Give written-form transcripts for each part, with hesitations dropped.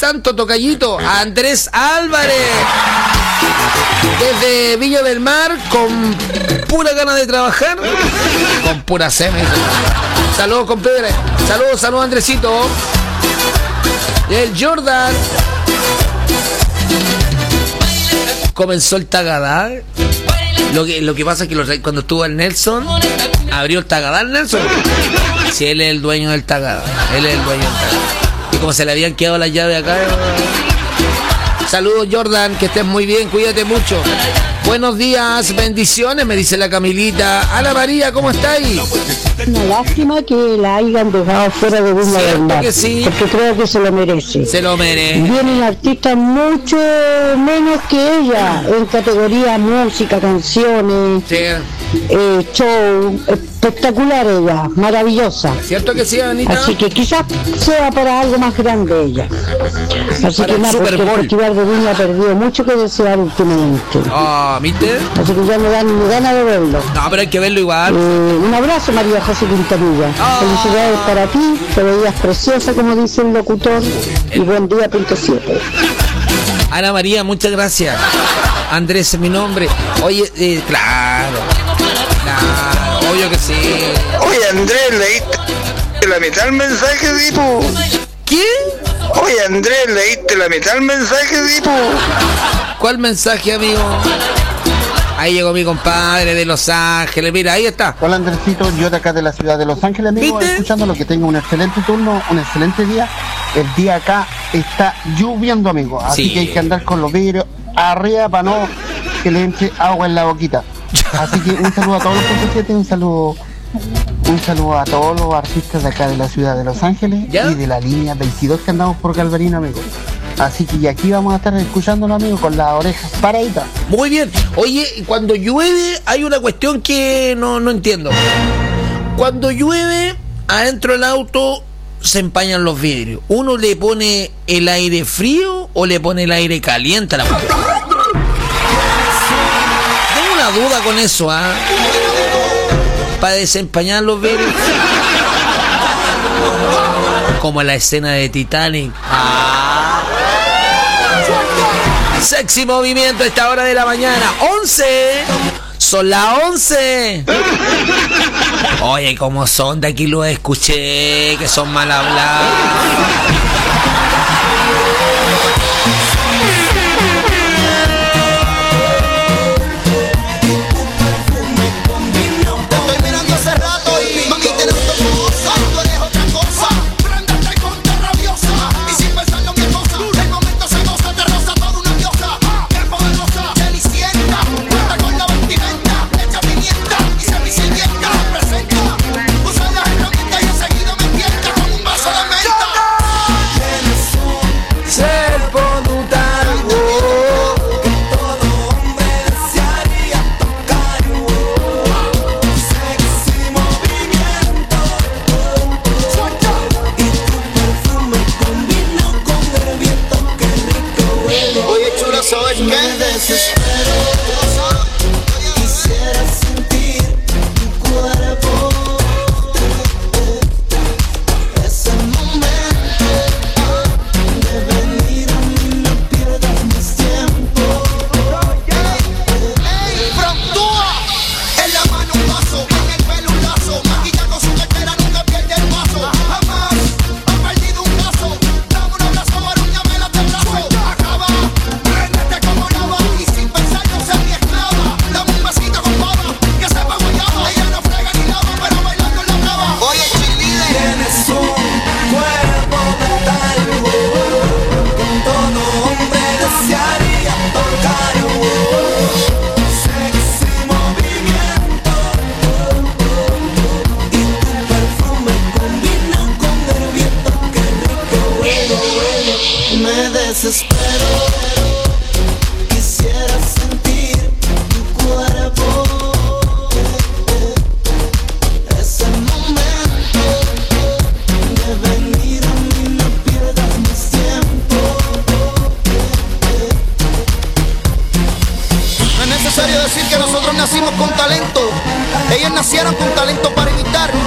tanto, tocallito? Andrés Álvarez, desde Viña del Mar, con pura ganas de trabajar, con pura seme. Saludos, compadre. Saludos, Andresito. El Jordan. Comenzó el Tagadá. Lo que pasa es que cuando estuvo el Nelson, abrió el Tagadá el Nelson. Si él es el dueño del Tagadá. Y como se le habían quedado las llaves acá. Saludos, Jordan, que estés muy bien, cuídate mucho. Buenos días, bendiciones, me dice la Camilita. Ana María, ¿cómo estáis? Una lástima que la hayan dejado fuera de Viña del Mar, que sí, porque creo que se lo merece. Se lo merece. Vienen artistas mucho menos que ella en categoría música, canciones, sí, show, espectacular ella, maravillosa. ¿Cierto que sí, Anita? Así que quizás sea para algo más grande ella. Así para que nada, porque el Festival de Viña ha perdido mucho que desear últimamente. ¿Viste? Así que ya me dan ni ganas de verlo. No, pero hay que verlo igual. Un abrazo, María José Quintanilla. Felicidades para ti, te veías preciosa, como dice el locutor, y buen día, .7. Ana María, muchas gracias. Andrés es mi nombre. Oye, claro, obvio que sí. Oye, Andrés, leíste la mitad del mensaje, tipo. ¿Qué? Oye, Andrés, leíste la mitad del mensaje, tipo. ¿Cuál mensaje, amigo? Ahí llegó mi compadre de Los Ángeles. Mira, ahí está. Hola, Andresito, yo de acá de la ciudad de Los Ángeles, amigo, escuchando lo que tenga un excelente turno, un excelente día. El día acá está lloviendo, amigo, así que hay que andar con los vidrios arriba para no que le entre agua en la boquita. Así que un saludo a todos los .7, un saludo a todos los artistas de acá de la ciudad de Los Ángeles. ¿Ya? Y de la línea 22 que andamos por Galvarino, amigo. Así que y aquí vamos a estar escuchándolo, amigo, con las orejas paraditas. Muy bien. Oye, cuando llueve hay una cuestión que no entiendo. Cuando llueve, adentro del auto se empañan los vidrios. ¿Uno le pone el aire frío o le pone el aire caliente a la puerta? Tengo una duda con eso, para desempañar los vidrios. Como la escena de Titanic. Sexy movimiento a esta hora de la mañana. 11. Son las 11. Oye, como son de aquí, lo escuché, que son mal hablados.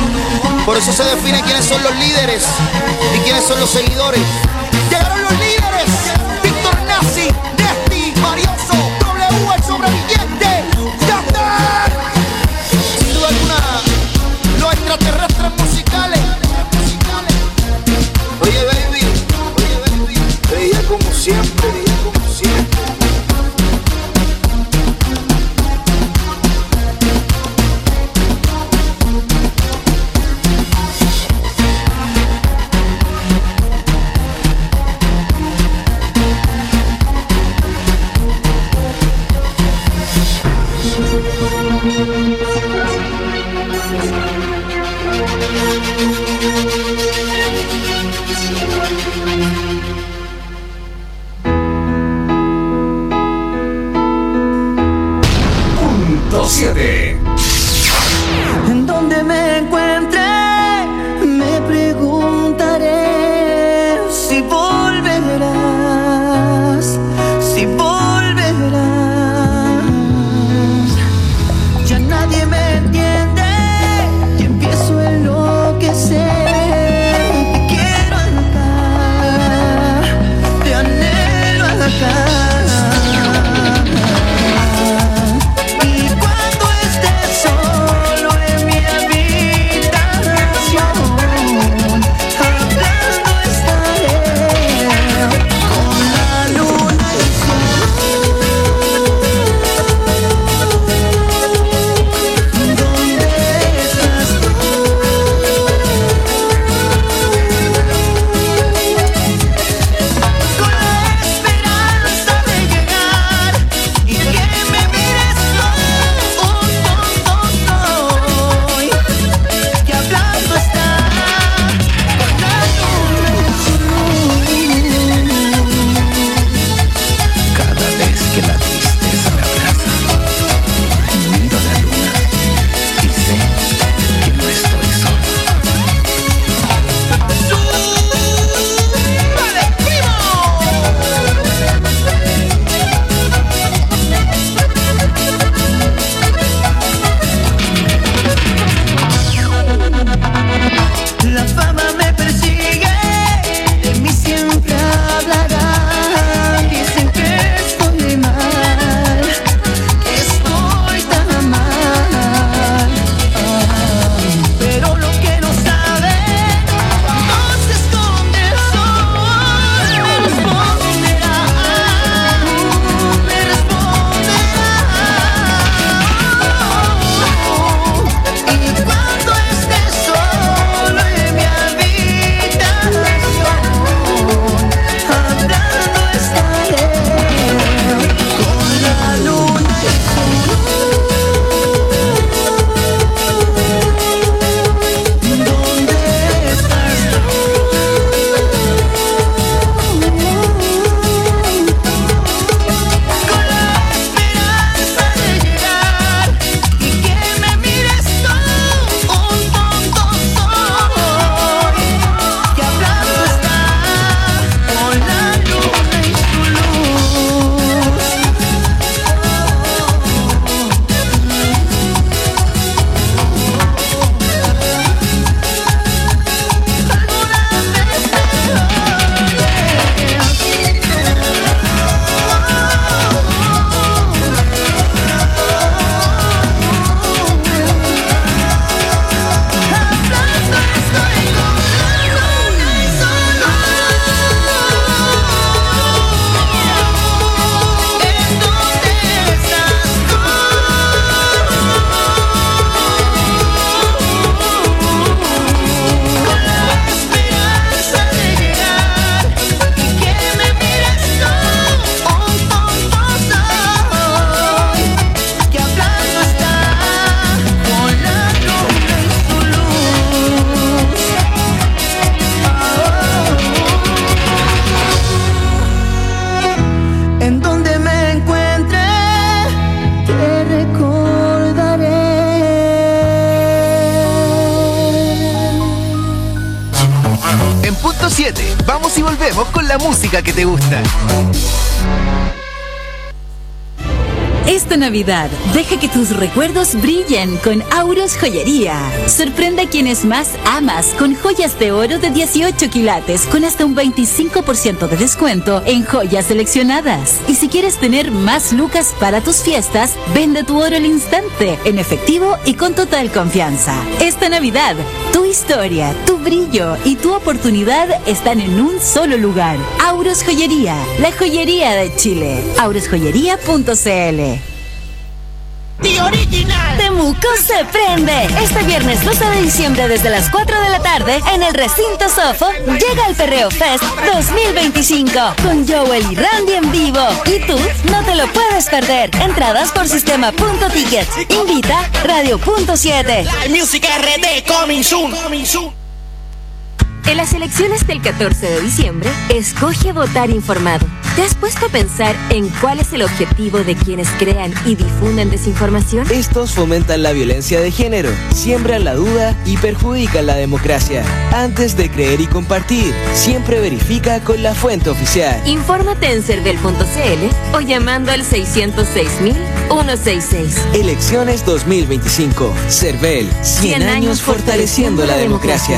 Por eso se define quiénes son los líderes y quiénes son los seguidores. Llegaron los líderes. siempre, como siempre. En donde me encuentre, me preguntaré si volverás, si volverás. Ya nadie me entiende y empiezo a enloquecer. Te quiero acá, te anhelo acá. Vamos y volvemos con la música que te gusta. Esta Navidad, deja que tus recuerdos brillen con Auros Joyería. Sorprende a quienes más amas con joyas de oro de 18 quilates con hasta un 25% de descuento en joyas seleccionadas. Y si quieres tener más lucas para tus fiestas, vende tu oro al instante, en efectivo y con total confianza. Esta Navidad, tu historia, tu brillo y tu oportunidad están en un solo lugar. Auros Joyería, la joyería de Chile. aurosjoyería.cl. The Original. Temuco se prende. Este viernes 12 de diciembre desde las 4 de la tarde en el recinto Sofo llega el Perreo Fest 2025 con Joel y Randy en vivo. Y tú no te lo puedes perder. Entradas por sistema.tickets. Invita Radio.7. Live Music RD coming soon. En las elecciones del 14 de diciembre, escoge votar informado. ¿Te has puesto a pensar en cuál es el objetivo de quienes crean y difunden desinformación? Estos fomentan la violencia de género, siembran la duda y perjudican la democracia. Antes de creer y compartir, siempre verifica con la fuente oficial. Infórmate en cervel.cl o llamando al 606.166. Elecciones 2025. Cervel, 100 años fortaleciendo la democracia.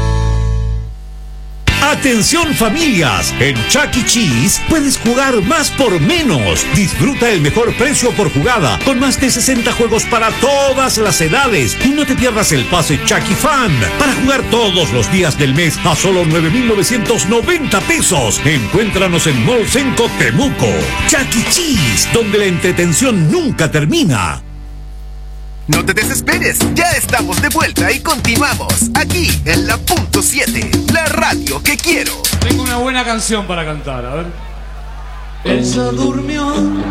Atención familias, en Chuck E. Cheese puedes jugar más por menos. Disfruta el mejor precio por jugada, con más de 60 juegos para todas las edades. Y no te pierdas el pase Chuck E. Fan, para jugar todos los días del mes a solo 9,990 pesos. Encuéntranos en Mall Senco Temuco. Chuck E. Cheese, donde la entretención nunca termina. No te desesperes, ya estamos de vuelta y continuamos aquí en la Punto 7, la radio que quiero. Tengo una buena canción para cantar, a ver. Ella durmió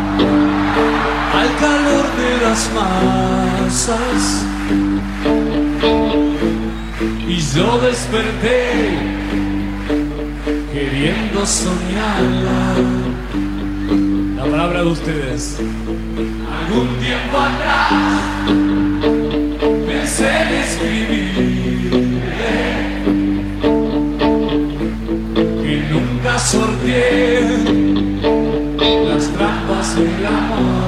al calor de las masas y yo desperté queriendo soñarla. La palabra de ustedes. Algún tiempo atrás pensé en escribirle que nunca sorteé las trampas del amor.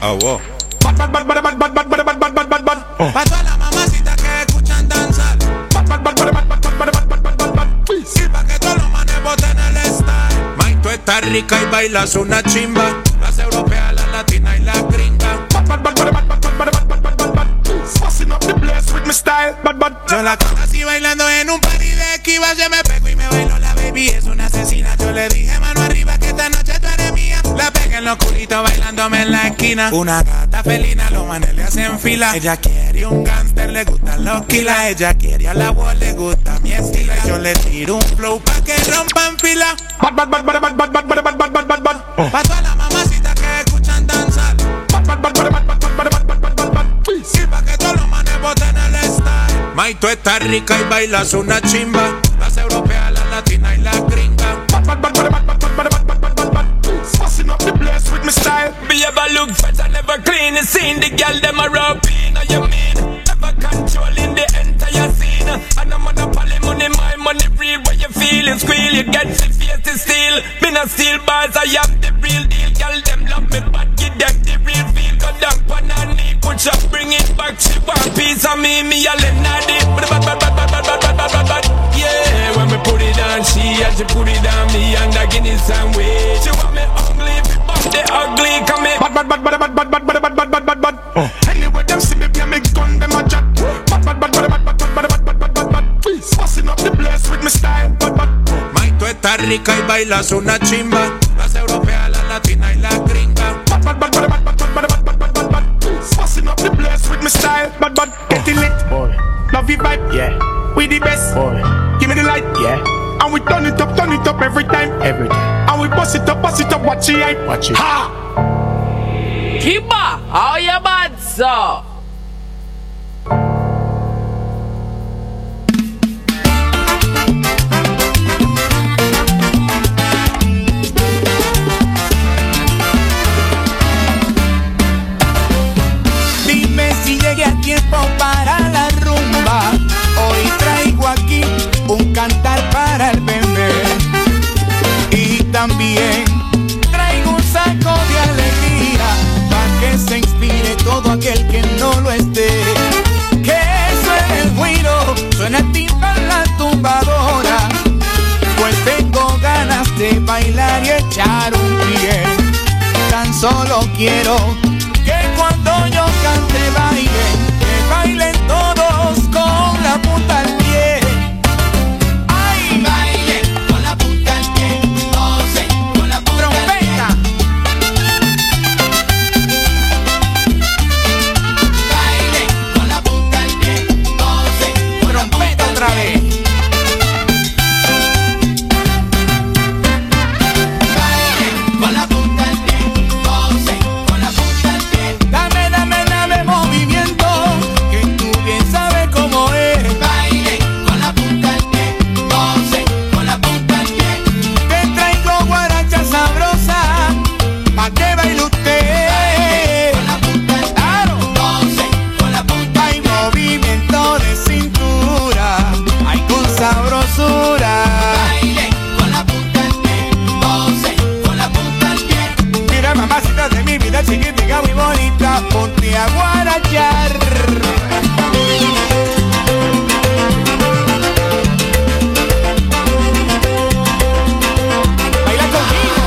wow. Pa' todas las mamacitas que escuchan danzar. Y pa' que todos los manes boten el style. Mike, tú estás rica y bailas una chimba. Las europeas, las latinas y las gringas. Yo la conocí bailando en un party de esquiva. Se me pegó y me bailó la baby, es una asesina. Yo le dije mano arriba que esta noche tú eres mía. La pegué en los culitos bailándome en la esquina. Una gata felina, los manes le hacen fila. Ella quiere un gangster, le gustan los kilas. Ella quiere a la voz, le gusta mi estilo. Yo le tiro un flow pa' que rompan fila. Pa' todas las mamacitas que escuchan danzar. Y pa' que todos los manes boten el style. May, tú estás rica y bailas una chimba. Las europeas, las latinas y las gringas. Me ever look fresh and never clean. You seen the girl them a rub in. You mean ever controlling the entire scene. And I'm on a poly money, my money real. Where you feel it, squeal, you get the face to steal. Me not steal bars, I have the real deal. Girl them love me, but give them the real feel. Go down pan her knee, push up, bring it back. She want piece of me a let not it. Yeah, when me put it on she, and she put it on me, and I give it some way. She want me ugly, the ugly come in. Anyway, them see me play me gun, them a chat. Passing up the place with me style. May, tú estás rica y bailas una chimba. Las europeas, las latinas y las gringas. Passing up the place with me style. Getting lit, boy. Love you vibe, yeah. We the best, boy. Give me the light, yeah. And we turn it up every time. And we bust it up, watch it hype. Watch it. Ha! Kiba, how you bad, sir? Dime si llegué a tiempo para la rumba. Hoy traigo aquí un cantar para el bebé. Y también traigo un saco de alegría para que se inspire todo aquel que no lo esté. Que suene el güiro, suena el timbal, la tumbadora. Pues tengo ganas de bailar y echar un pie. Tan solo quiero que cuando yo cante bailen, que bailen todos con la punta al pie. ¡Ay! Bailen con la punta al pie, gocen con la punta al pie. Bailen con la punta al pie, gocen con la punta otra vez. Bailen con la punta al pie, gocen con la punta al pie. Dame movimiento, que tú bien sabes cómo es. Baile con la punta al pie, goce con la punta al pie. Te traigo guaracha sabrosa, pa' que baile usted. Baile con la punta al pie, goce con la punta al pie. Hay movimiento de cintura, hay con sabrosura. Baile con la punta al pie, goce con la punta al pie. Mira mamacita de mi vida, chiquitica muy bonita, ponte a guarachar. Baila conmigo.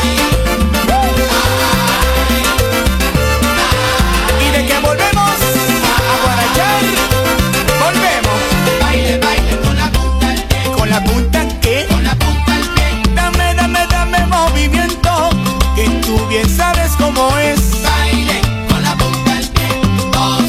Y de que volvemos a guarachar, volvemos. Baile, baile con la punta al pie. ¿Con la punta qué? Con la punta al pie. Dame movimiento, que tú bien sabes cómo es. Baile con la punta al pie.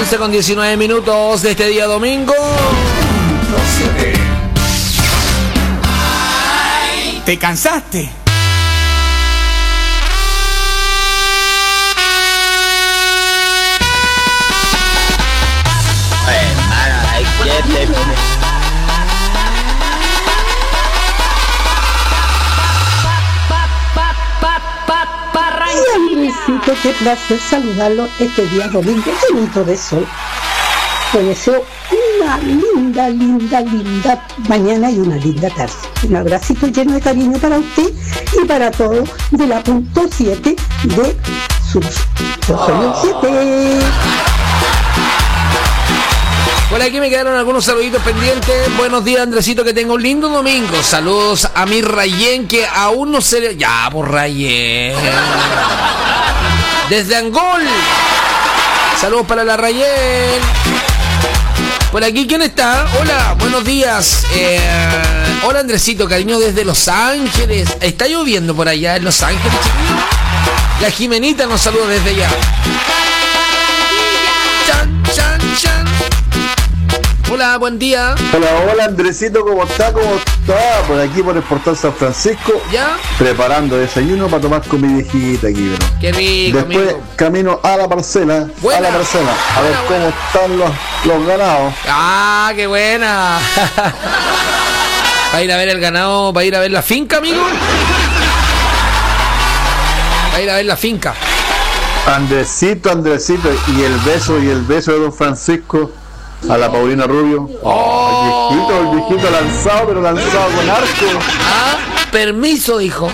11:19 de este día domingo. ¿Te cansaste? Andresito, qué placer saludarlo este día domingo bonito de sol. Te deseo una linda mañana y una linda tarde. Un abracito lleno de cariño para usted y para todos de la punto 7 de sus. Yo soy el 7. Por aquí me quedaron algunos saluditos pendientes. Buenos días, Andresito, que tenga un lindo domingo. Saludos a mi Rayén, que aún no se le... Ya, por Rayén. Desde Angol. Saludos para la Rayén. Por aquí, ¿quién está? Hola, buenos días. Hola, Andresito, cariño, desde Los Ángeles. ¿Está lloviendo por allá en Los Ángeles, chiquillos? La Jimenita nos saluda desde allá. Chan, chan, chan. Hola, buen día. Hola, Andresito, ¿cómo está? Por aquí, por el portal San Francisco. ¿Ya? Preparando desayuno para tomar con mi viejita aquí, ¿no? Qué rico. Después, amigo, camino a la parcela. Buena. A la parcela. A ver cómo están los ganados. ¡Ah, qué buena! ¿Va a ir a ver el ganado? ¿Va a ir a ver la finca, amigo? ¿Va a ir a ver la finca? Andresito. Y el beso de don Francisco a la Paulina Rubio. El viejito lanzado, pero lanzado con arco. Ah, permiso, dijo.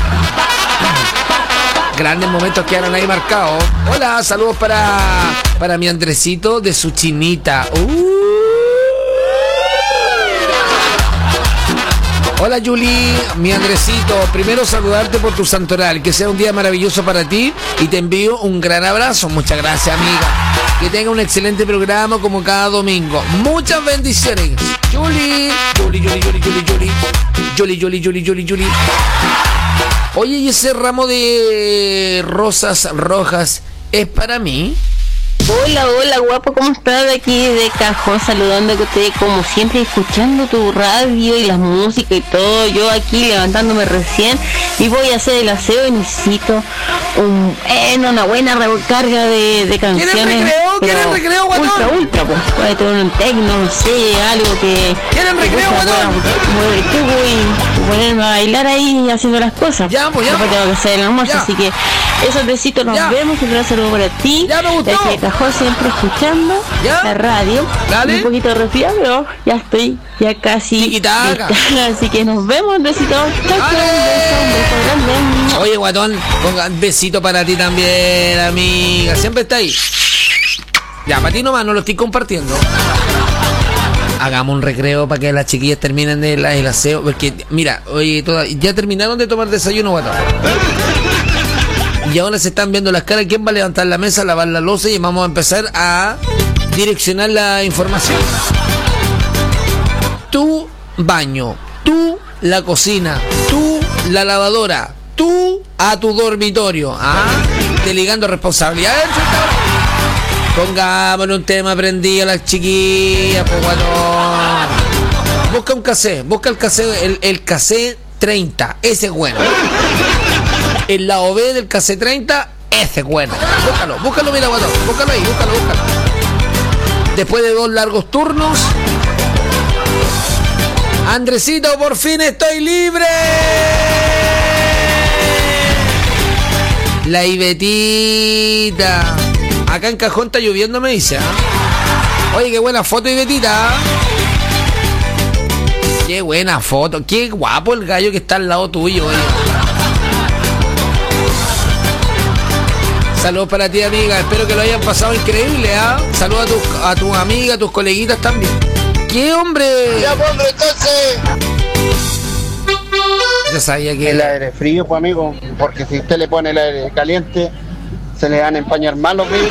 Grandes momentos quedaron ahí marcados. Hola, saludos para mi Andresito de su chinita. Hola, Juli, mi Andresito. Primero saludarte por tu santoral. Que sea un día maravilloso para ti y te envío un gran abrazo. Muchas gracias, amiga. Que tenga un excelente programa como cada domingo. Muchas bendiciones. Juli. Oye, ¿y ese ramo de rosas rojas es para mí? Hola, guapo, ¿cómo estás? De aquí de Cajón, saludando a ustedes como siempre, escuchando tu radio y la música y todo. Yo aquí levantándome recién y voy a hacer el aseo y necesito una buena recarga de canciones. ¿Quieren recreo, guatón? Ultra, pues. Puede tener un tecno, no sé, algo que... ¿Quieren recreo, guatón? Voy a ponerme a bailar ahí haciendo las cosas. Ya. Después tengo que hacer el almuerzo, así que esos besitos, nos vemos. Un gran saludo para ti. Ya me gustó. Desde Cajón, siempre escuchando la radio. Dale. Un poquito de resfriado, pero ya estoy casi lista. Así que nos vemos, besitos. Un beso grande. Oye, guatón, ponga un besito para ti también, amiga. Siempre está ahí. Ya, para ti nomás, no lo estoy compartiendo. Hagamos un recreo para que las chiquillas terminen el aseo. Porque, mira, oye, ya terminaron de tomar desayuno, guatón. Y ahora se están viendo las caras. ¿Quién va a levantar la mesa, lavar la loza? Y vamos a empezar a direccionar la información. Tu baño, tú la cocina, tú la lavadora, tú a tu dormitorio. Delegando responsabilidades. Pongámosle un tema prendido a las chiquillas, pues, guatón. Busca un cassette, busca el cassette, el cassette 30, ese es bueno. El lado B del cassette 30, ese es bueno. Búscalo, mira, guatón, búscalo ahí, búscalo. Después de 2 largos turnos, Andresito, por fin estoy libre. La Ibetita. Acá en Cajón está lloviendo, me dice. Oye, qué buena foto, Ibetita. Qué buena foto. Qué guapo el gallo que está al lado tuyo, Saludos para ti, amiga. Espero que lo hayan pasado increíble, Saludos a tus amigas, a tus coleguitas también. ¿Qué, hombre? Ya, hombre, entonces. Yo sabía que... El aire frío, pues, amigo. Porque si usted le pone el aire caliente, se le van a empañar más los vidrios.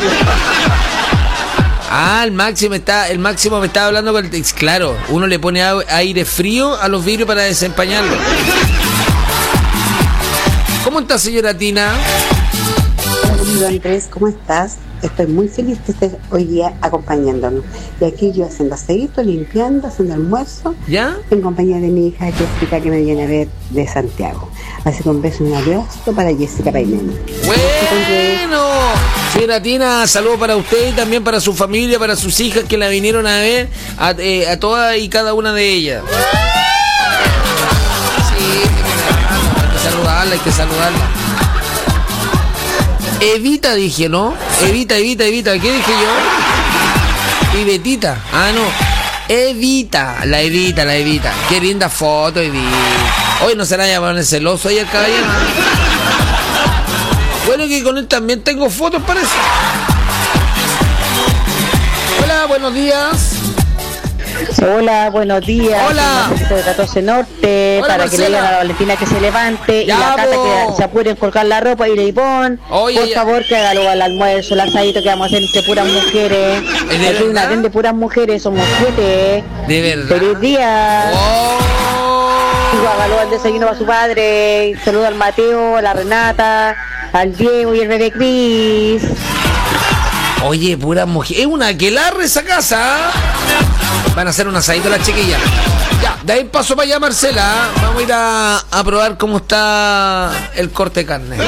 El Máximo me estaba hablando con el... Claro, uno le pone aire frío a los vidrios para desempañarlos. ¿Cómo está, señora Tina? querido Andrés, ¿cómo estás? Estoy muy feliz que estés hoy día acompañándonos. Y aquí yo haciendo aseíto, limpiando, haciendo almuerzo. ¿Ya? En compañía de mi hija Jessica, que me viene a ver de Santiago. Así que un beso y un abrazo para Jessica Paimena. Bueno, señora Tina, saludos para usted y también para su familia, para sus hijas que la vinieron a ver, a todas y cada una de ellas. Sí, hay que saludarla. Evita dije, ¿no? Evita. ¿Qué dije yo? Y Betita. Ah, no. Evita. Qué linda foto, Evita. Hoy no se la llaman el celoso ahí el caballero. Bueno, que con él también tengo fotos, parece. Hola, buenos días. Hola, buenos días. Hola. De 14 Norte. Hola, para Marcela. que le digan a la Valentina que se levante. Ya, y la Cata po. que se apuren colgar la ropa y le pon. Oye, por favor, que haga luego al almuerzo, el asadito que vamos a hacer entre puras mujeres. ¿Es de Aquí hay una verdad? red de puras mujeres, somos 7. De verdad. Feliz día. Y hágalo al desayuno para su padre. Saluda al Mateo, a la Renata, al Diego y el bebé Cris. Oye, pura mujer. Es una aquelarre esa casa. Van a hacer un asadito las chiquillas. Ya, de ahí paso para allá, Marcela. Vamos a ir a probar cómo está el corte de carne.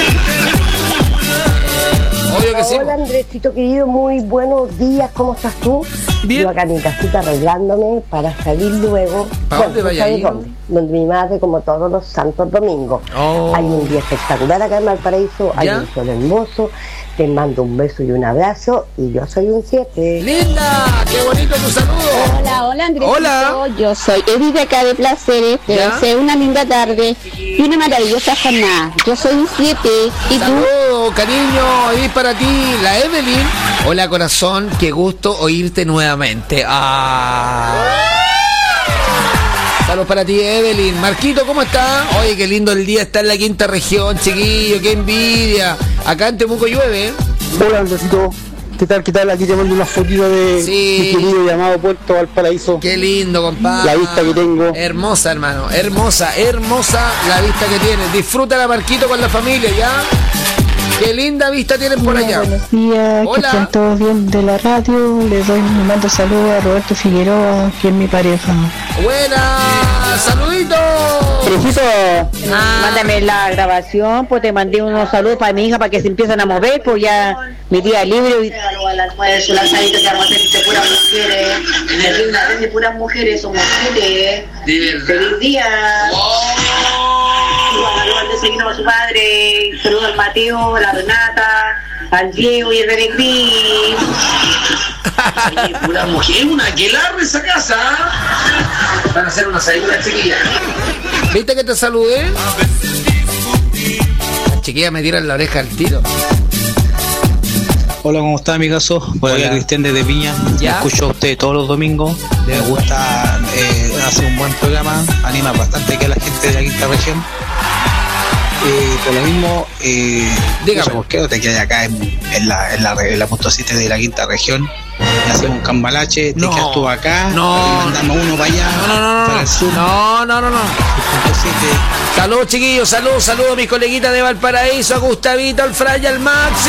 Obvio que sí. Hola Andresito querido, muy buenos días, ¿cómo estás tú? Bien. Yo acá en mi casita arreglándome para salir luego. ¿Para dónde vaya ¿sabes ahí? dónde? Donde mi madre, como todos los santos domingos. Oh. Hay un día espectacular acá en Valparaíso, hay ¿Ya? un sol hermoso. Te mando un beso y un abrazo y yo soy un 7. ¡Linda! ¡Qué bonito tu saludo! Hola Andrés. Hola. Yo soy Edith de acá de Placeres. Te ¿Ya? deseo una linda tarde y una maravillosa jornada. Yo soy un 7. ¿Y tú? Saludos, cariño, y para ti, la Evelyn. Hola, corazón, qué gusto oírte nuevamente. Saludos para ti, Evelyn. Marquito, ¿cómo está? Oye, qué lindo el día está en la quinta región, chiquillo, qué envidia. Acá en Temuco llueve, ¿eh? Hola, Andresito. ¿Qué tal? Aquí te mando una fotito de mi querido llamado Puerto Valparaíso. Qué lindo, compadre. La vista que tengo. Hermosa, hermano. Hermosa la vista que tienes. Disfrútala, Marquito, con la familia, ¿ya? Qué linda vista tienen por allá. Buenos días, que estén todos bien de la radio. Les mando saludos a Roberto Figueroa, que es mi pareja. Buena, saludito. Mándame la grabación, pues te mandé unos saludos para mi hija para que se empiecen a mover, pues ya mi día libre. Y al almuerzo, la salita que vamos a hacer de puras mujeres. De una red de puras mujeres, somos 7. Feliz día. Saludos al desayuno para su padre. Saludos al Mateo, a la Renata, al Diego y el bebé Cris. Oye, pura mujer, una aquelarre esa casa. Van a hacer una salida chiquilla. ¿Viste que te saludé? La chiquilla me tira en la oreja al tiro. Hola, ¿cómo está, amigazo? Por acá Cristian desde Piña. ¿Ya? Escucho a usted todos los domingos. Me gusta, hace un buen programa. Anima bastante que a la gente de la quinta región. Por lo mismo, no sé por qué, te quedas acá en la punto 7 de la quinta región. Hacemos un cambalache, te quedas tú acá, y mandamos uno para allá, para el sur. No. Saludos, chiquillos, saludos a mis coleguitas de Valparaíso, a Gustavito, al Fray, al Maxi.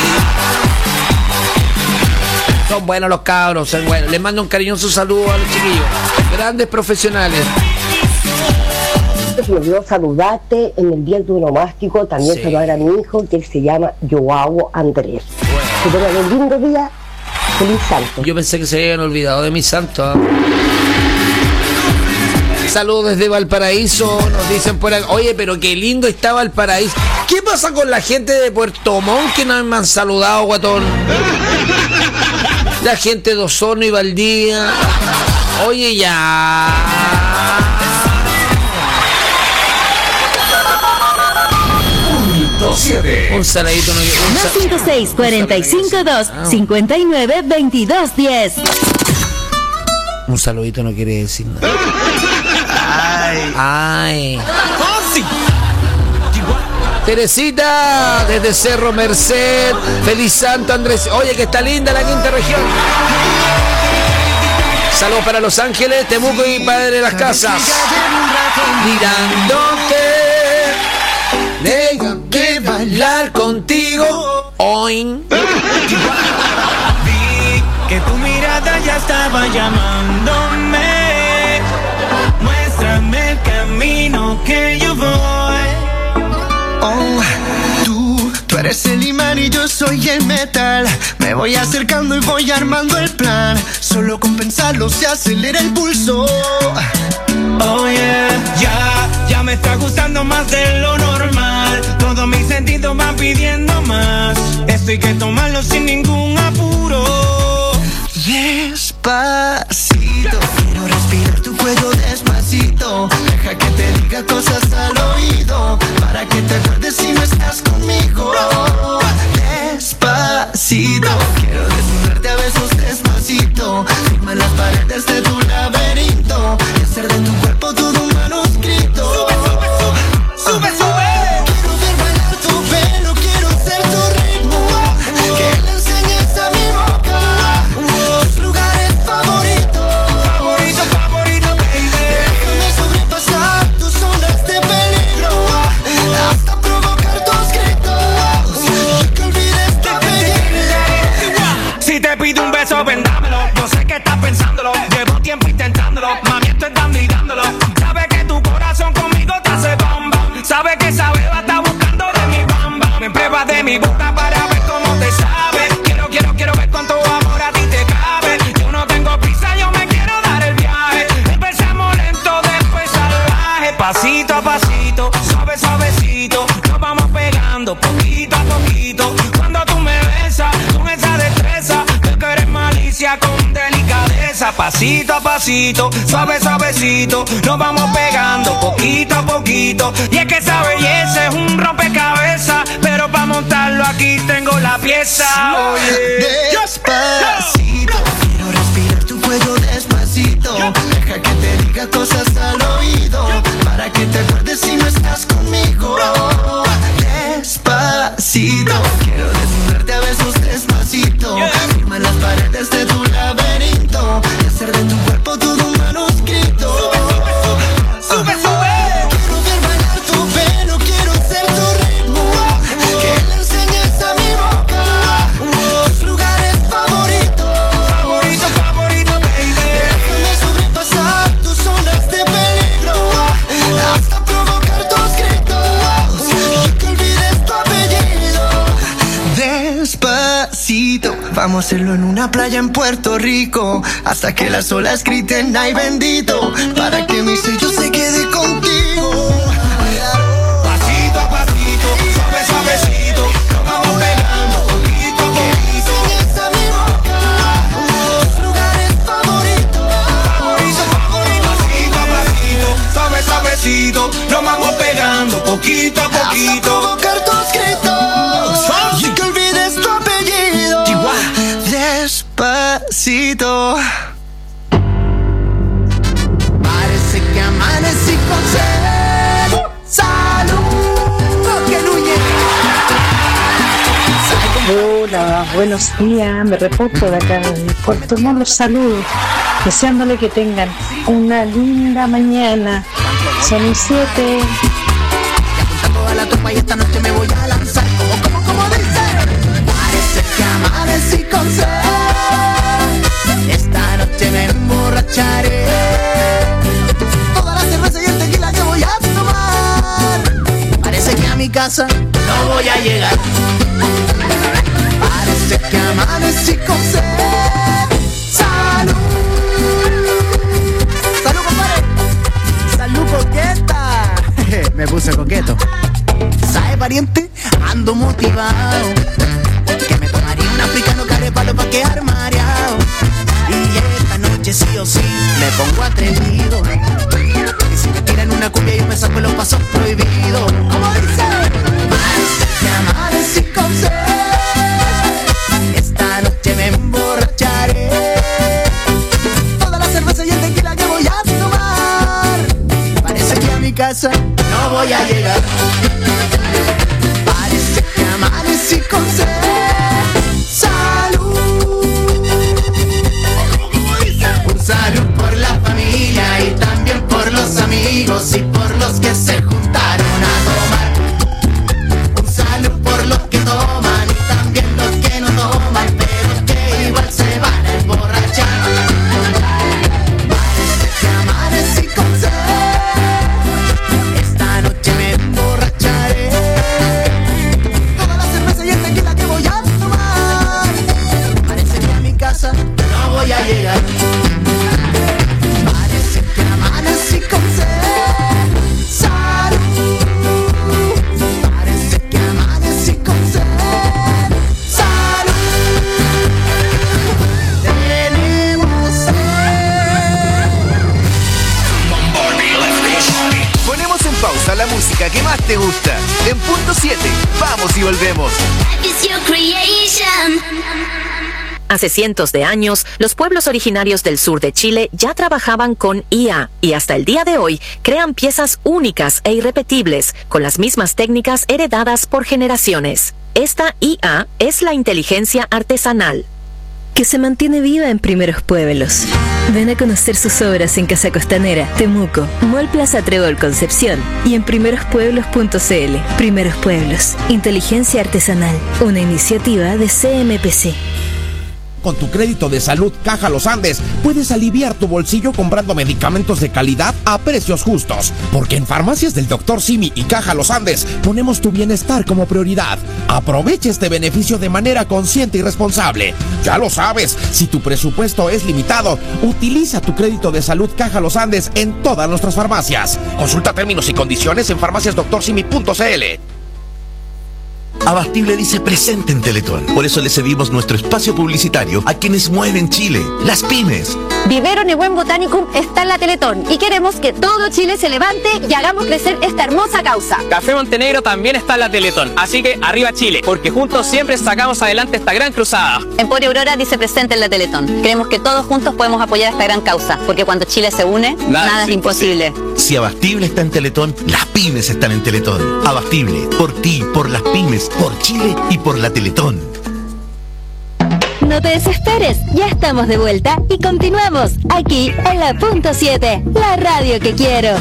Son buenos los cabros, son buenos. Les mando un cariñoso saludo a los chiquillos. Grandes profesionales. Se me olvidó saludarte en el día del onomástico, también saludar a mi hijo, que él se llama Joao Andrés. Que tengan un lindo día, feliz santo. Yo pensé que se habían olvidado de mi santo. Saludos desde Valparaíso, nos dicen por acá. Oye, pero qué lindo está Valparaíso. ¿Qué pasa con la gente de Puerto Montt que no me han saludado, guatón? La gente de Osorno y Valdivia. Oye, ya. Un saladito no. Más 56 45 2 59 22 10. Un saludito no quiere decir nada. Ay. Teresita, desde Cerro Merced. Feliz Santo, Andrés. Oye, que está linda la quinta región. Saludos para Los Ángeles, Temuco y Padre de las Casas. Mirándote, tengo que bailar contigo. Boing. Vi que tu mirada ya estaba llamándome. Muéstrame el camino que yo voy. Oh, tú eres el imán y yo soy el metal. Me voy acercando y voy armando el plan. Solo con pensarlo se acelera el pulso. Oh yeah, ya me está gustando más de lo normal. Todos mis sentidos van pidiendo más. Esto hay que tomarlo sin ningún apuro. Despacito, quiero respirar tu cuello despacito. Deja que te diga cosas al oído, para que te acuerdes si no estás conmigo. Despacito, quiero desnudarte a besos despacito. Firma las paredes de tu laberinto y hacer de tu cuerpo todo un manuscrito. Sube, sube, sube. Quiero ver bailar tu pelo, quiero ser tu ritmo. Que le enseñes a mi boca tus lugares favoritos. Favorito, favorito, baby. Déjame sobrepasar tus zonas de peligro hasta provocar tus gritos y que olvides tu apellido. Si te pido un beso, vendámelo. Yo sé que estás pensándolo. Llevo tiempo intentándolo. Mami, estoy dando y dándolo. Sabe que tu corazón conmigo te hace bam bam. Sabe que esa beba está buscando de mi bam bam. Me pruebas de mi boca para ver cómo te sabe. Quiero ver cuánto amor a ti te cabe. Yo no tengo prisa, yo me quiero dar el viaje. Empezamos lento, después salvaje. Pasito a pasito, suave, suavecito. Nos vamos pegando poquito a poquito. Cuando tú me besas con esa destreza, veo que eres malicia con delicadeza. Pasito a pasito, suave, suavecito. Nos vamos pegando poquito a poquito. Y es que esa belleza es un rompecabezas, pero para montarlo aquí tengo la pieza. Oye, despacito, quiero respirar tu cuello despacito. Deja que te diga cosas al oído, para que te acuerdes si no estás conmigo. Despacito, quiero desnudarte a besos despacito. Firma las paredes de tu laberinto y hacer de tu cuerpo todo un manuscrito. Sube, sube. Quiero ver bailar tu pelo, quiero ser tu ritmo. Que le enseñes a mi boca tus lugares favoritos. Favorito, favorito, baby. Déjame sobrepasar tus zonas de peligro hasta provocar tus gritos y que olvides tu apellido. Despacito, vamos a hacerlo en una playa en Puerto Rico, hasta que las olas griten ay bendito, para que mi sello se quede contigo. Pasito a pasito, suave, suavecito. Nos vamos pegando poquito a poquito. Enseñes a mi boca tus lugares favoritos. Favorito, favorito. Pasito a pasito, suave, suavecito. Nos vamos pegando poquito a poquito. Hasta provocar tus gritos y que olvides tu apellido. Despacito. Parece que amanecí con sed. ¡Salud! ¡Que Núñez! Hola, buenos días, me reporto de acá de Puerto Montt, los saludos, deseándole que tengan una linda mañana. Son mis 7. Toda la tropa y esta noche me voy a lanzar. ¿Cómo dice? Parece que amanecí con sed. Esta noche me emborracharé. Toda la cerveza y el tequila que voy a tomar. Parece que a mi casa no voy a llegar. Parece que amanecí con sed. ¡Salud! ¡Salud, compadre! ¡Salud, coqueta! Me puse coqueto. ¿Sabe, pariente? Ando motivado. Que me tomaría un africano carepalo pa' quedar mareado. Y esta noche sí o sí me pongo atrevido. Y si me tiran una cumbia yo me saco los pasos prohibidos. ¿Cómo dice? Parece que amanecí con sed. Esta noche me emborracharé. Toda la cerveza y el tequila que voy a tomar. Parece que a mi casa no voy a llegar. Parece que amanecí con sed. Salud. Un salud por la familia y también por los amigos y por los que se juntaron a tomar. Un salud por los que toman y también los te gusta. En punto 7, vamos y volvemos. Hace cientos de años, los pueblos originarios del sur de Chile ya trabajaban con IA y hasta el día de hoy crean piezas únicas e irrepetibles con las mismas técnicas heredadas por generaciones. Esta IA es la inteligencia artesanal, que se mantiene viva en Primeros Pueblos. Ven a conocer sus obras en Casa Costanera, Temuco, Mall Plaza Trébol Concepción y en primerospueblos.cl. Primeros Pueblos, inteligencia artesanal, una iniciativa de CMPC. Con tu crédito de salud Caja Los Andes, puedes aliviar tu bolsillo comprando medicamentos de calidad a precios justos. Porque en Farmacias del Dr. Simi y Caja Los Andes ponemos tu bienestar como prioridad. Aprovecha este beneficio de manera consciente y responsable. Ya lo sabes, si tu presupuesto es limitado, utiliza tu crédito de salud Caja Los Andes en todas nuestras farmacias. Consulta términos y condiciones en farmaciasdoctorsimi.cl. Abastible dice presente en Teletón. Por eso le cedimos nuestro espacio publicitario a quienes mueven Chile, las pymes. Vivero Nebuen Botanicum está en la Teletón y queremos que todo Chile se levante y hagamos crecer esta hermosa causa. Café Montenegro también está en la Teletón, así que arriba Chile, porque juntos siempre sacamos adelante esta gran cruzada. Emporio Aurora dice presente en la Teletón. Creemos que todos juntos podemos apoyar esta gran causa, porque cuando Chile se une, nada es imposible. Si Abastible está en Teletón, las pymes están en Teletón. Abastible, por ti, por las pymes, por Chile y por la Teletón. No te desesperes, ya estamos de vuelta y continuamos aquí en la punto 7, la radio que quiero.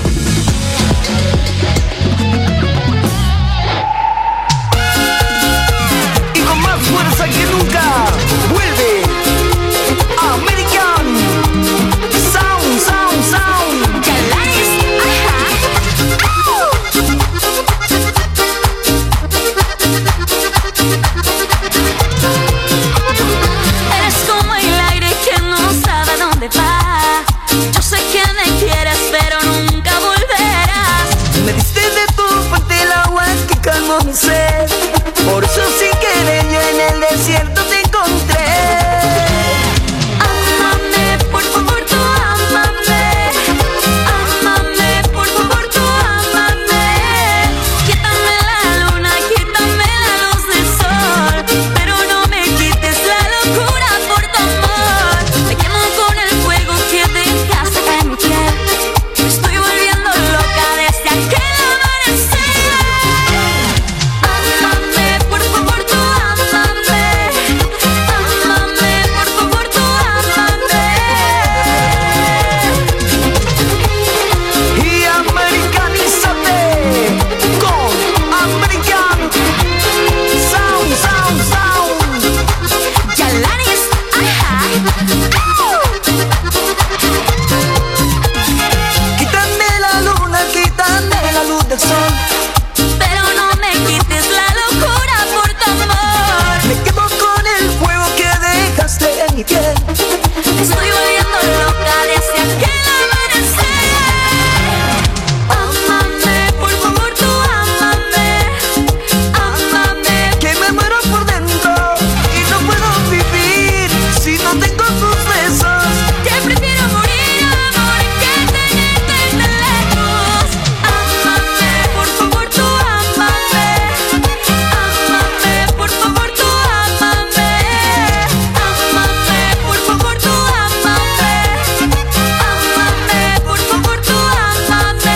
Y con más fuerza que nunca, vuelve American Sound, Sound, Sound. Chalanes, Eres como el aire que no sabe dónde va. Yo sé que me quieres, pero nunca volverás. Me diste de tu fuente el agua que calmó mi sed. Por eso sí que yo en el desierto te encontré. Ámame, por favor, tú ámame. Ámame, por favor, tú ámame. Quítame la luna, quítame la luz del sol, pero no me quites la locura por tu amor. Me quemo con el fuego que dejaste en mi piel. Me estoy volviendo loca desde aquel amanecer. Ámame, por favor, tú ámame. Ámame, por favor, tú ámame. Y americanízate con American Sound, Sound, Sound. Chalanes, ajá. Quítame la luna, quítame la luz del sol, Pero no me quites la locura por tu amor. me quemo con el fuego que dejaste en mi piel. Me estoy volviendo loca desde aquel amanecer. Ámame, por favor, tú ámame. Ámame, Que me muero por dentro y no puedo vivir si no tengo tus besos. que prefiero morir, amor, que tenerte tan lejos. Ámame, por favor, tú ámame. Ámame, por favor, tú ámame. Ámame, por favor, tú ámame. Ámame, por favor, tú ámame.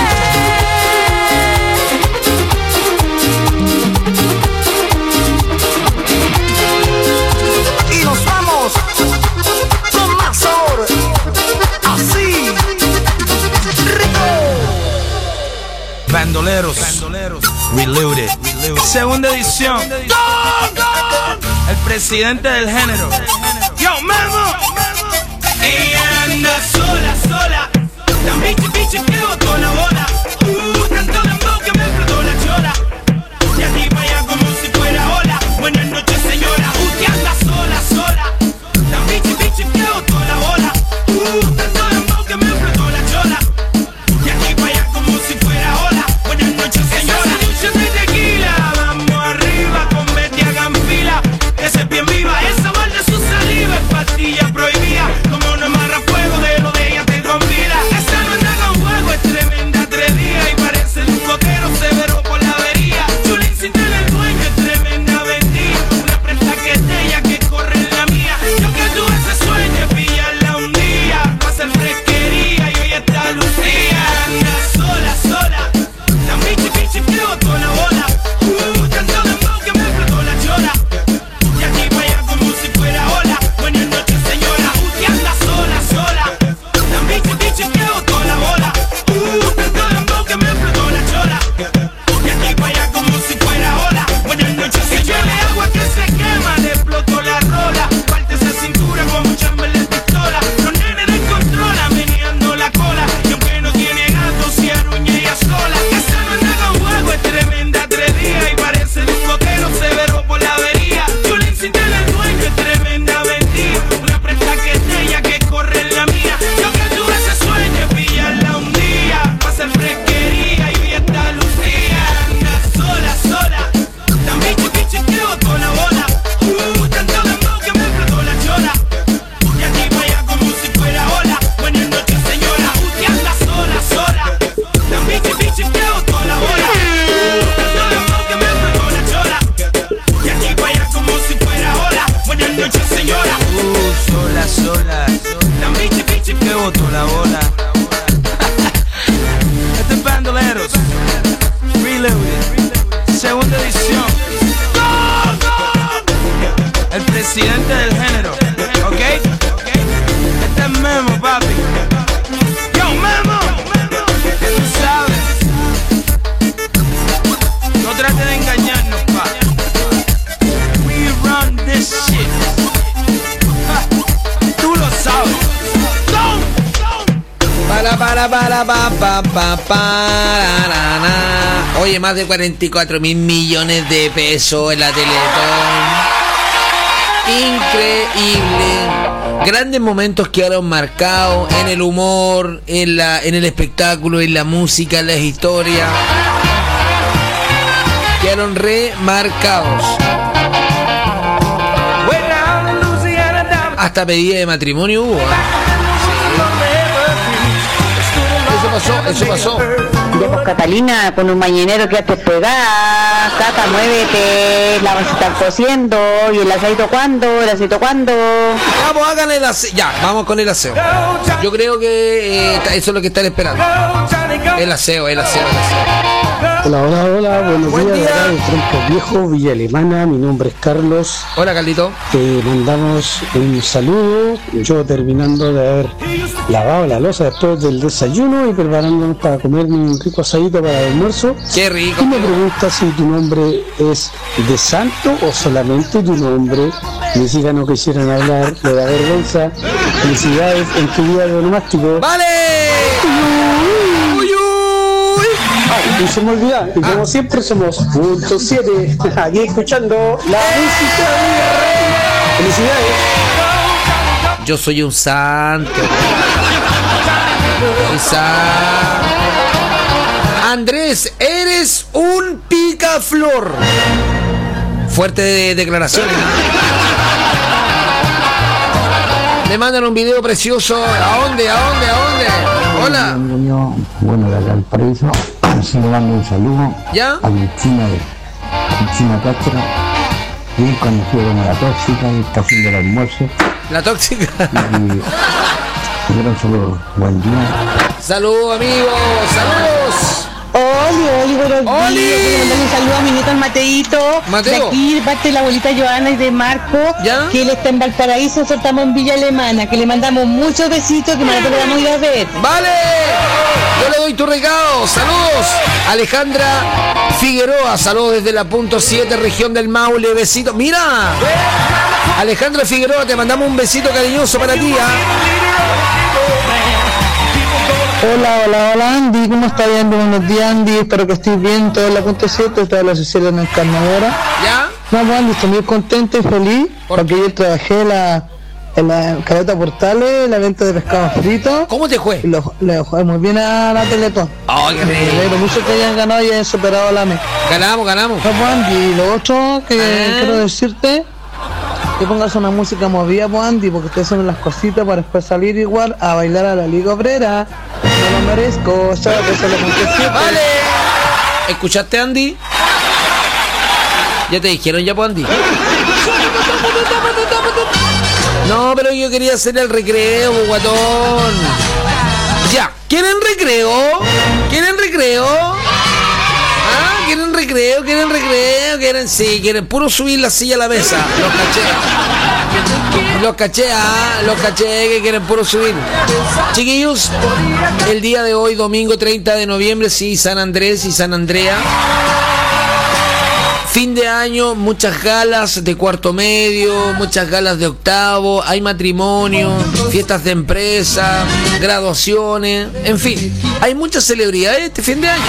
Y nos vamos con más sabor, así, rico. Bandoleros, Reloaded, segunda edición. El presidente del género. Yo, Memo. Ella anda sola, sola. La bichi que botó la bola. Tanto dembow que me explotó la chola. Y aquí para allá como si fuera ola. Buenas noches, señora. Que anda sola, sola. La bichi que botó la bola. Tanto dembow que me explotó la chola. Y aquí para allá como si fuera ola. Buenas noches, señora. Esa solución de tequila. Vamos arriba con Betty hagan fila. Esa es bien viva. Esa mal de su saliva es pastilla prohibida. Como no amarra fuego de lo de ella te convida. Esa no anda con fuego, es tremenda 3 días. Y parece un coquero severo. solas. Que botó la bola. Este es Bandoleros Reloaded, segunda edición. El presidente del género, ¿ok? Este es Memo, papi. Yo, Memo. Tú sabes. No trates de engañarnos, papi. We run this shit. Tú lo sabes. Oye, más de 44.000 millones de pesos en la Teletón. Increíble. Grandes momentos quedaron marcados en el humor, en el espectáculo, en la música, en las historias. Quedaron remarcados. Hasta pedida de matrimonio hubo. Eso pasó. Ya pues Catalina, con un mañanero que te pegada, Cata, muévete, la vas a estar cociendo, y el aceito cuándo. Vamos, hagan el aseo. Ya, vamos con el aseo. Yo creo que eso es lo que están esperando. El aseo. Hola, buenos días. Acá de Tronco Viejo, Villa Alemana, mi nombre es Carlos. Hola, Carlito. Te mandamos un saludo. Yo terminando de haber lavado la loza después del desayuno y preparándonos para comer un rico asadito para el almuerzo. ¡Qué rico! Y me pregunta si tu nombre es de santo o solamente tu nombre. Mis hijas no quisieran hablar, le da vergüenza. Felicidades en tu día de onomástico. ¡Vale! Y se me olvida, y como siempre somos punto 7, aquí escuchando la música de Rey. Felicidades. Yo soy un santo. Andrés, eres un picaflor. Fuerte de declaraciones. Me mandan un video precioso. ¿A dónde? Hola. Bueno, de acá al paraíso. Así le mando un saludo. ¿Ya? A mi China Castro. Y conocido como la tóxica, y está haciendo el almuerzo. La tóxica. Y un gran saludo. Buen día. Saludos, amigos. Saludos. Oli, buenos días. Quiero mandar un saludo a mi nieto Mateito. Mateo. De aquí, de parte de la abuelita Joana y de Marco. ¿Ya? Que él está en Valparaíso, nosotros estamos en Villa Alemana. Que le mandamos muchos besitos, que mañana le vamos a ir a ver. ¡Vale! Yo le doy tu recado. Saludos. Alejandra Figueroa. Saludos desde la punto 7, región del Maule. Besito. ¡Mira! Alejandra Figueroa, te mandamos un besito cariñoso para ti, Hola Andy, ¿cómo estás Andy? Buenos días Andy, espero que estés bien, todo en la punto 7, toda la Cecilia en el Carnadora. ¿Ya? Vamos Andy, estoy muy contento y feliz porque ayer trabajé en la Caleta Portales, la venta de pescado frito. ¿Cómo te fue? Le fue muy bien a la Teletón. Oh, qué rico. Me alegro mucho que hayan ganado y hayan superado la meta. Ganamos. Vamos Andy, y lo otro que quiero decirte, que pongas una música movida, pues Andy, porque ustedes son las cositas para después salir igual a bailar a la Liga Obrera. No lo merezco, ¿sabes? Que se lo conté. ¡Vale! ¿Escuchaste, Andy? ¿Ya te dijeron ya, pues, Andy? No, pero yo quería hacer el recreo, guatón. Ya, ¿quieren recreo? Quieren puro subir la silla a la mesa. Los caché que quieren puro subir. Chiquillos, el día de hoy, domingo 30 de noviembre, sí, San Andrés y San Andrea. Fin de año, muchas galas de cuarto medio, muchas galas de octavo, hay matrimonio, fiestas de empresa, graduaciones, en fin, hay muchas celebridades este fin de año.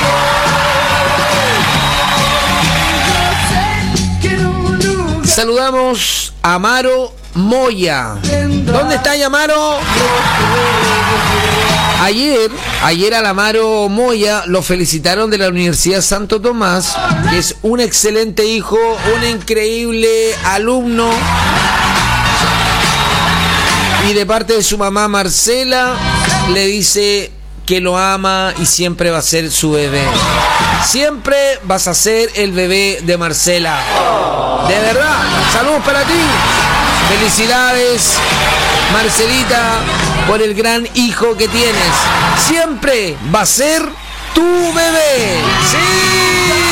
Saludamos a Amaro Moya. ¿Dónde está Amaro? Ayer al Amaro Moya lo felicitaron de la Universidad Santo Tomás, que es un excelente hijo, un increíble alumno. Y de parte de su mamá Marcela, le dice que lo ama y siempre va a ser su bebé. Siempre vas a ser el bebé de Marcela. De verdad, saludos para ti. Felicidades, Marcelita, por el gran hijo que tienes. Siempre va a ser tu bebé. ¡Sí!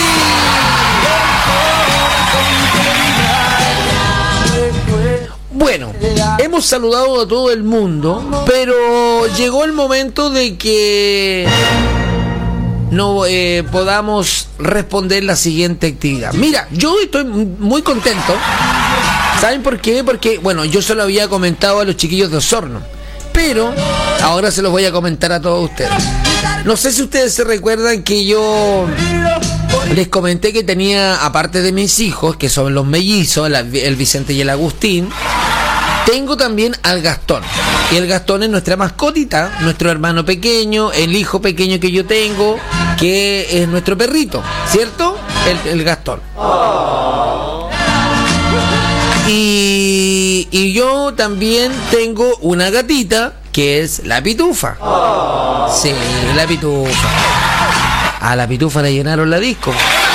Bueno, hemos saludado a todo el mundo, pero llegó el momento de que no podamos responder la siguiente actividad. Mira, yo estoy muy contento. ¿Saben por qué? Porque, bueno, yo se lo había comentado a los chiquillos de Osorno, pero ahora se los voy a comentar a todos ustedes. No sé si ustedes se recuerdan que yo les comenté que tenía, aparte de mis hijos, que son los mellizos, el Vicente y el Agustín, tengo también al Gastón. Y el Gastón es nuestra mascotita, nuestro hermano pequeño, el hijo pequeño que yo tengo, que es nuestro perrito, ¿cierto? El Gastón. Y yo también tengo una gatita, que es la Pitufa. Sí, la Pitufa. A la Pitufa le llenaron la disco.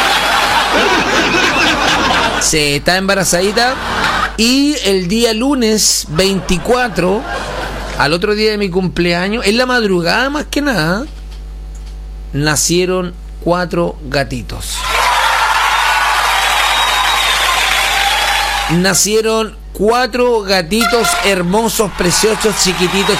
Sí, está embarazadita. Y el día lunes 24, al otro día de mi cumpleaños, en la madrugada más que nada, nacieron 4 gatitos. Nacieron 4 gatitos hermosos, preciosos, chiquititos.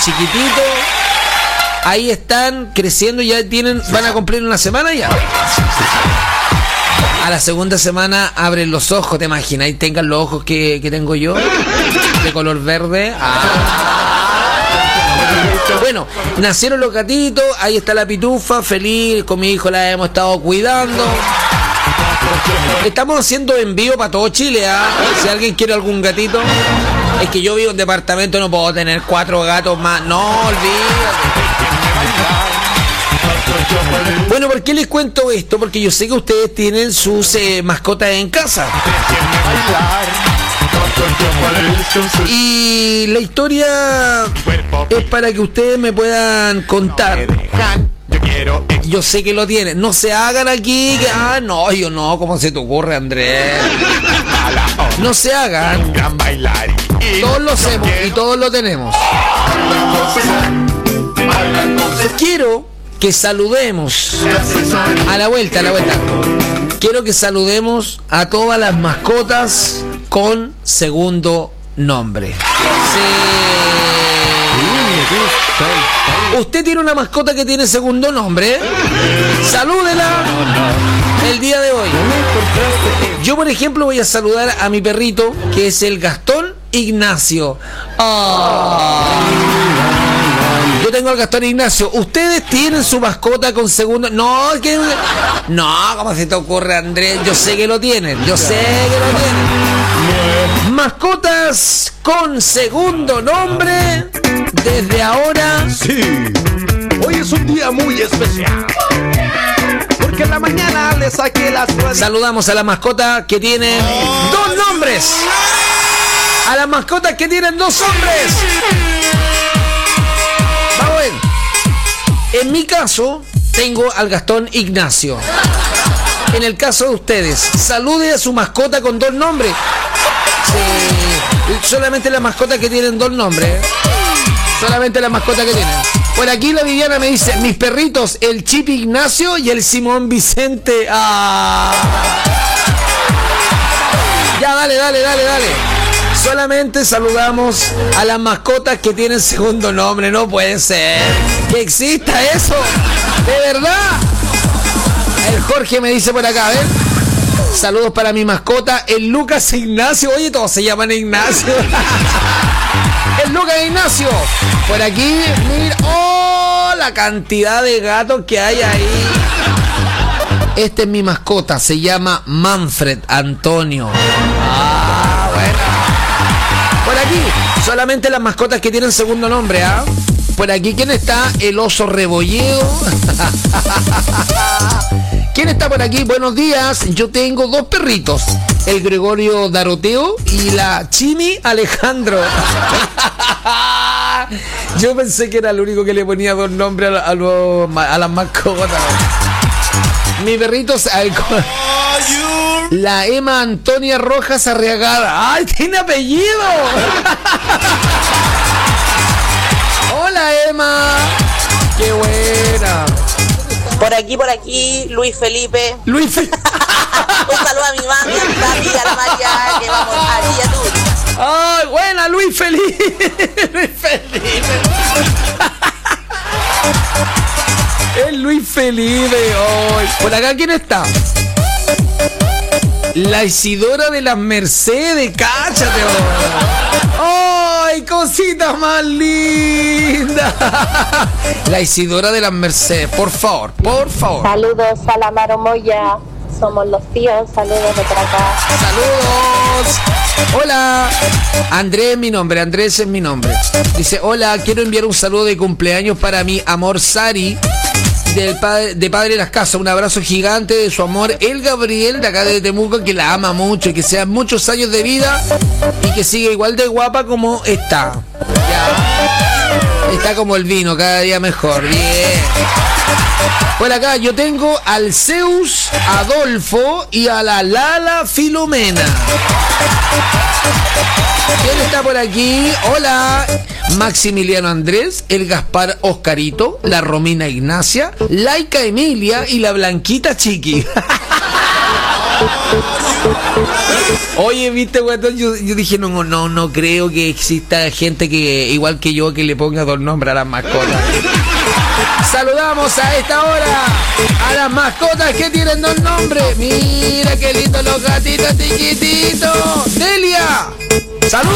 Ahí están creciendo, ya van a cumplir una semana ya. A la segunda semana abren los ojos, ¿te imaginas? Y tengan los ojos que tengo yo, de color verde. Bueno, nacieron los gatitos, ahí está la Pitufa, feliz, con mi hijo la hemos estado cuidando. Estamos haciendo envío para todo Chile, ¿eh? Si alguien quiere algún gatito. Es que yo vivo en departamento, no puedo tener 4 gatos más. No, olvídate. Bueno, ¿por qué les cuento esto? Porque yo sé que ustedes tienen sus mascotas en casa. Y la historia es para que ustedes me puedan contar. Yo sé que lo tienen. No se hagan aquí que... no, yo no. ¿Cómo se te ocurre, Andrés? No se hagan. Todos lo hacemos y todos lo tenemos. Quiero que saludemos a la vuelta. Quiero que saludemos a todas las mascotas con segundo nombre. Sí. Usted tiene una mascota que tiene segundo nombre. Salúdela el día de hoy. Yo, por ejemplo, voy a saludar a mi perrito, que es el Gastón Ignacio. Yo tengo al Gastón Ignacio. ¿Ustedes tienen su mascota con segundo? No, ¿cómo se te ocurre, Andrés? Yo sé que lo tienen. Mascotas con segundo nombre. Desde ahora. Sí, hoy es un día muy especial, porque en la mañana le saqué las ruedas. Saludamos a la mascota que tiene 2 nombres. A las mascotas que tienen 2 nombres. Vamos a ver. En mi caso, tengo al Gastón Ignacio. En el caso de ustedes, salude a su mascota con 2 nombres. Sí, solamente las mascotas que tienen 2 nombres. Solamente la mascota que tienen. Por aquí la Viviana me dice: mis perritos, el Chip Ignacio y el Simón Vicente. Ya, dale. Solamente saludamos a las mascotas que tienen segundo nombre. No puede ser que exista eso. De verdad. El Jorge me dice por acá, a ver. Saludos para mi mascota, el Lucas Ignacio. Oye, todos se llaman Ignacio. El Lucas Ignacio. Por aquí, mira. ¡Oh! La cantidad de gatos que hay ahí. Este es mi mascota. Se llama Manfred Antonio. Bueno. Por aquí, solamente las mascotas que tienen segundo nombre, ¿ah? Por aquí, ¿quién está? El oso Rebolledo. ¿Quién está por aquí? Buenos días. Yo tengo 2 perritos. El Gregorio Daroteo y la Chimi Alejandro. Yo pensé que era el único que le ponía 2 nombres a las mascotas. Mi perrito... La Emma Antonia Rojas Arriagada. ¡Ay, tiene apellido! Hola, Emma. ¡Qué buena! Por aquí, Luis Felipe. Luis Felipe. Un saludo a mi mami, a mi papi, a la María, que vamos allí a tú. ¡Ay, buena, Luis Felipe! Luis Felipe. Es Luis Felipe hoy. Por acá, ¿quién está? La Isidora de las Mercedes, cáchate. ¡Ay, cosita más linda! La Isidora de las Mercedes, por favor, por favor. Saludos a la Maromoya. Somos los tíos. Saludos de por acá. ¡Saludos! Hola. Andrés es mi nombre, Andrés es mi nombre. Dice, hola, quiero enviar un saludo de cumpleaños para mi amor Sari, de Padre de las Casas. Un abrazo gigante de su amor, el Gabriel, de acá de Temuco, que la ama mucho y que sean muchos años de vida y que siga igual de guapa como está. Ya. Está como el vino, cada día mejor. Bien. Por acá yo tengo al Zeus Adolfo y a la Lala Filomena. ¿Quién está por aquí? Hola. Maximiliano Andrés, el Gaspar Oscarito, la Romina Ignacia, Laika Emilia y la Blanquita Chiqui. Oye, viste, guatón, yo dije, no creo que exista gente que, igual que yo, que le ponga dos nombres a las mascotas. Saludamos a esta hora a las mascotas que tienen dos nombres. Mira qué lindo los gatitos chiquititos. Delia, saludos.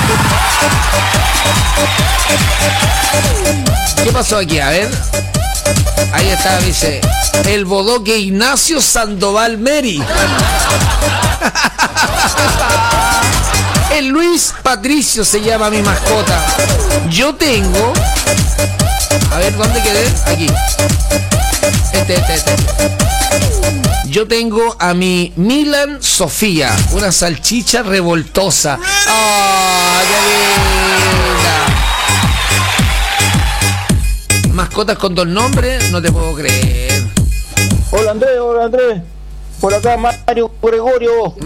¿Qué pasó aquí? A ver. Ahí está, dice el bodoque Ignacio Sandoval Meri. El Luis Patricio se llama mi mascota. Yo tengo... A ver, ¿dónde quedé? Aquí. Este. Yo tengo a mi Milan Sofía, una salchicha revoltosa. ¡Ah, qué linda! Mascotas con dos nombres, no te puedo creer. Hola Andrés. Por acá Mario Gregorio.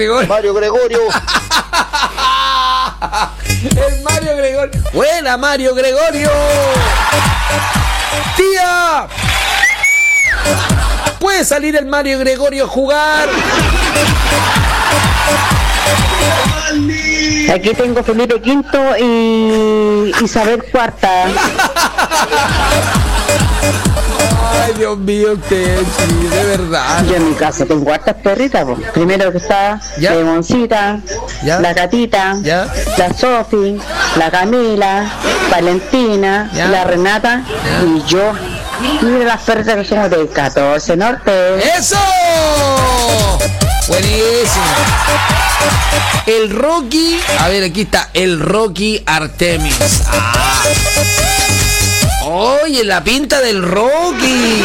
El Mario Gregorio. Buena, Mario Gregorio. Tía, ¿puede salir el Mario Gregorio a jugar? Aquí tengo Felipe V y Isabel IV. Ay, Dios mío, usted, sí, de verdad. Yo en mi casa tengo hartas perritas, po. Primero que está Lemoncita, la Gatita, la Sofi, la Camila, Valentina, la Renata y yo. Mira las perritas que somos del 14 Norte. ¡Eso! Buenísimo. El Rocky, a ver, aquí está el Rocky Artemis. Oye, la pinta del Rocky.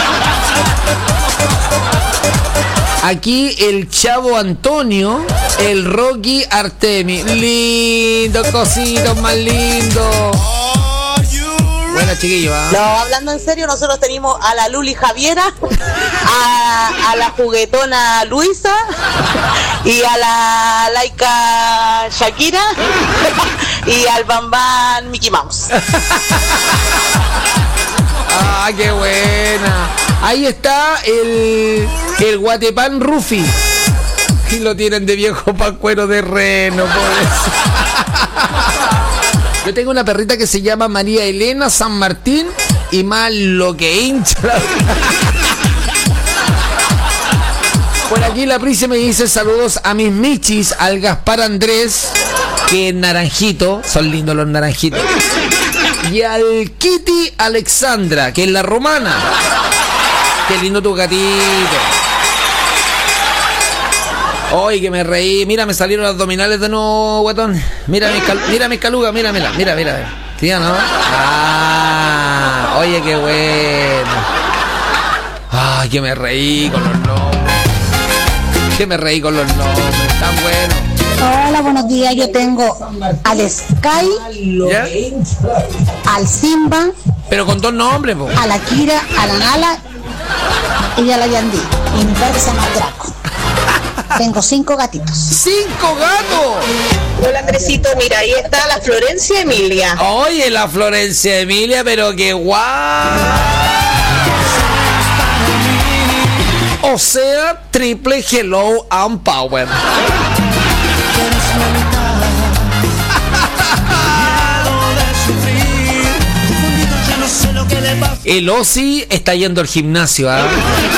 Aquí el Chavo Antonio, el Rocky Artemis. Lindo, cositos más lindos. Buena, chiquillo. No, hablando en serio, nosotros tenemos a la Luli Javiera, a la juguetona Luisa y a la Laika Shakira y al Bambán Mickey Mouse. Ah, qué buena. Ahí está el Guatepán Rufi. Y lo tienen de viejo pascuero de reno, pobres. Yo tengo una perrita que se llama María Elena San Martín y más lo que hincha. Por aquí la Prise me dice saludos a mis michis, al Gaspar Andrés, que es naranjito, son lindos los naranjitos, y al Kitty Alexandra, que es la romana. Qué lindo tu gatito. Oye, que me reí. Mira, me salieron los abdominales de nuevo, guatón. Mira mis calugas, mira. Tía, ¿no? Ah, oye, qué bueno. Ay, que me reí con los nombres. Tan bueno. Hola, buenos días. Yo tengo al Sky, ¿ya? al Simba, pero con dos nombres, po. a la Kira, a la Nala y a la Yandí. Y mi padre se llama Draco. Tengo 5 gatitos. ¡5 gatos! Hola Andresito, mira, ahí está la Florencia Emilia. Oye, la Florencia Emilia, pero qué guay. O sea, triple hello and power. El Ozzy está yendo al gimnasio, ¿eh?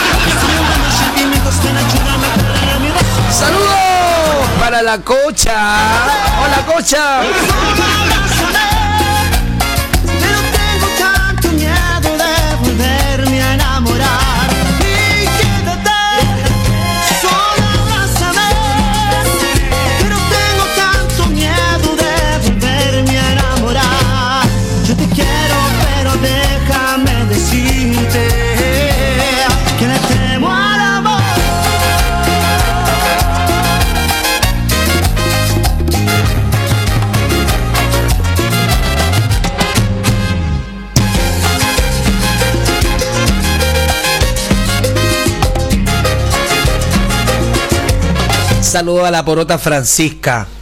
¡Saludos para la Cocha! ¡Hola, Cocha! Pero tengo tanto miedo de volverme a enamorar. Y quédate, solo abrázame. Pero tengo tanto miedo de volverme a enamorar. Yo te quiero, pero déjame decirte que le temo al amor. Saludo a la porota Francisca.